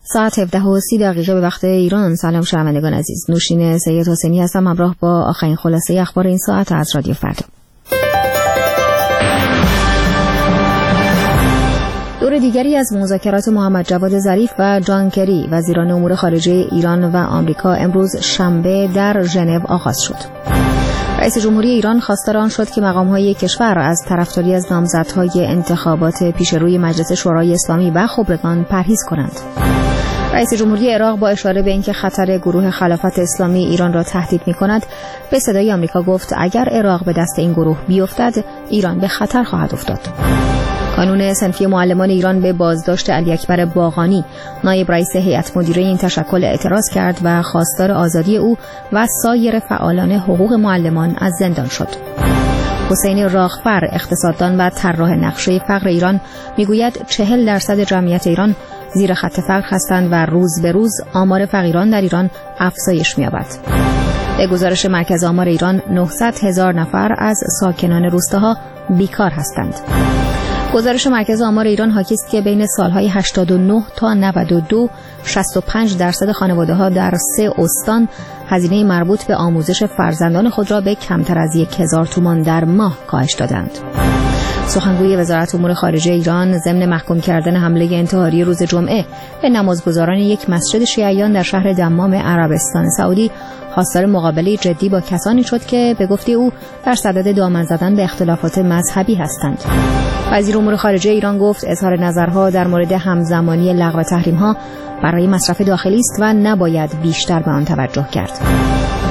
ساعت 17:30 به وقت ایران. سلام شنوندگان عزیز، نوشین سید حسینی هستم همراه با آخرین خلاصه اخبار این ساعت از رادیو فردا. دور دیگری از مذاکرات محمد جواد ظریف و جان کری وزیران امور خارجه ایران و آمریکا امروز شنبه در ژنو آغاز شد. رئیس جمهوری ایران خواستار آن شد که مقام‌های کشور از طرفداری از نامزدهای انتخابات پیشروی مجلس شورای اسلامی و خبرگان پرهیز کنند. رئیس جمهوری عراق با اشاره به اینکه خطر گروه خلافت اسلامی ایران را تهدید می‌کند، به صدای آمریکا گفت اگر عراق به دست این گروه بیفتد، ایران به خطر خواهد افتاد. کانون صنفی معلمان ایران به بازداشت علی اکبر باقانی، نایب رئیس هیئت مدیره این تشکل، اعتراض کرد و خواستار آزادی او و سایر فعالان حقوق معلمان از زندان شد. حسین راغفر، اقتصاددان و طراح نقشه فقر ایران، میگوید 40% جمعیت ایران زیر خط فقر هستند و روز به روز آمار فقیران در ایران افزایش می‌یابد. به گزارش مرکز آمار ایران، 900,000 نفر از ساکنان روستاها بیکار هستند. گزارش مرکز آمار ایران حاکی است که بین سالهای 89 تا 92 65% خانواده‌ها در 3 استان هزینه مربوط به آموزش فرزندان خود را به کمتر از 1000 تومان در ماه کاهش دادند. سخنگوی وزارت امور خارجه ایران ضمن محکوم کردن حمله انتحاری روز جمعه به نمازگزاران یک مسجد شیعیان در شهر دمام عربستان سعودی خواستار مقابله جدی با کسانی شد که به گفته او در صدد دامن زدن به اختلافات مذهبی هستند. وزیر امور خارجه ایران گفت اظهار نظرها در مورد همزمانی لغو تحریم‌ها برای مصرف داخلی است و نباید بیشتر به آن توجه کرد.